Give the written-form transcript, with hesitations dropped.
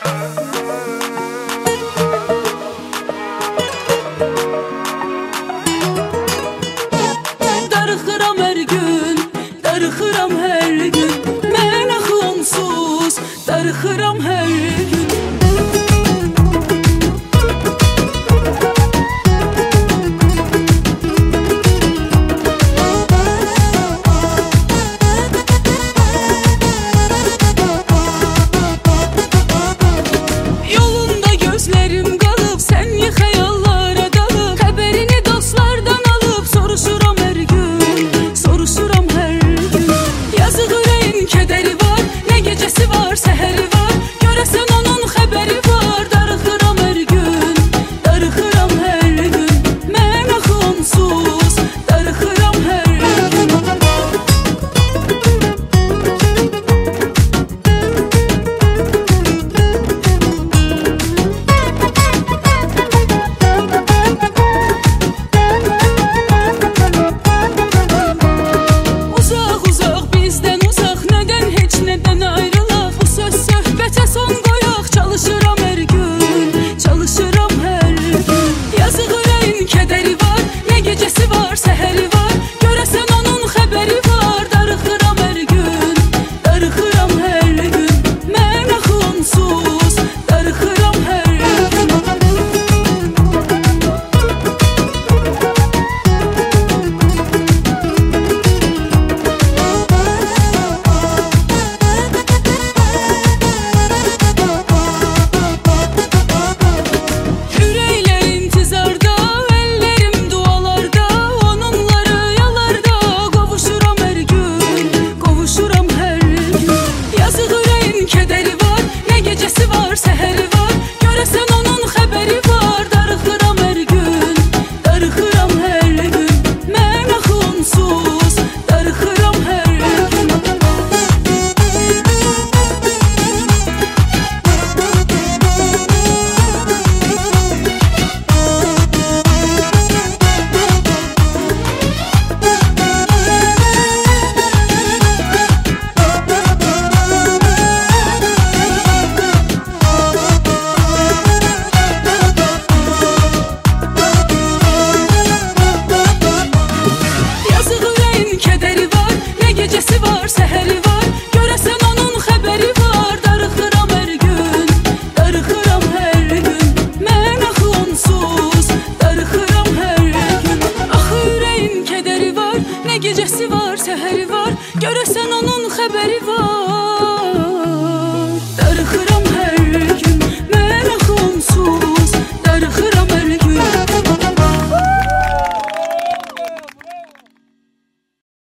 Darıxıram hər gün, darıxıram hər gün. Mən axı onsuz darıxıram hər gün. Yolunda gözlərim qalıb, sən xəyallara dalıb. Xəbərini dostlardan alıb, soruşuram hər gün, soruşuram hər gün. Yazıq ürəyin kədəri var, nə gecəsi var, səhəri var. Görəsən onun xəbəri var. Darıxıram hər gün, darıxıram hər gün. Mən axı onsuz darıxıram hər gün. Uzaq uzaq bizdən uzaq, nədən heç nədən ayrılaq. Bu söz söhbətə son qoyaq. Çalışıram hər gün, çalışıram hər gün. Yazıq ürəyin kədəri var, nə gecəsi var, səhəri var. Görəsən onun xəbəri var. Darıxıram hər gün, darıxıram hər gün. Mən axı onsuz darıxıram hər gün. Ürəklər intizarda, əllərim dualarda. Onunla rüyalarda qovuşuram hər gün, qovuşuram hər gün. Yazıq ürəyin kədəri var, nə gecəsi var, səhəri var.